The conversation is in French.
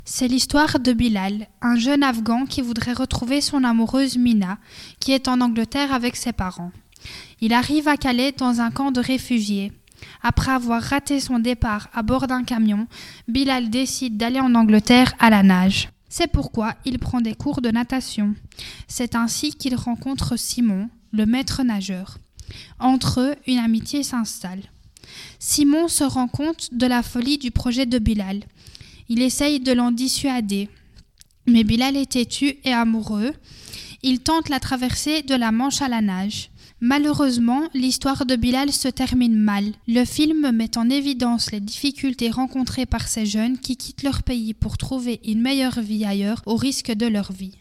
C'est l'histoire de Bilal, un jeune Afghan qui voudrait retrouver son amoureuse Mina, qui est en Angleterre avec ses parents. Il arrive à Calais dans un camp de réfugiés. Après avoir raté son départ à bord d'un camion, Bilal décide d'aller en Angleterre à la nage. C'est pourquoi il prend des cours de natation. C'est ainsi qu'il rencontre Simon, le maître nageur. Entre eux, une amitié s'installe. Simon se rend compte de la folie du projet de Bilal. Il essaye de l'en dissuader. Mais Bilal est têtu et amoureux. Il tente la traversée de la Manche à la nage. Malheureusement, l'histoire de Bilal se termine mal. Le film met en évidence les difficultés rencontrées par ces jeunes qui quittent leur pays pour trouver une meilleure vie ailleurs au risque de leur vie.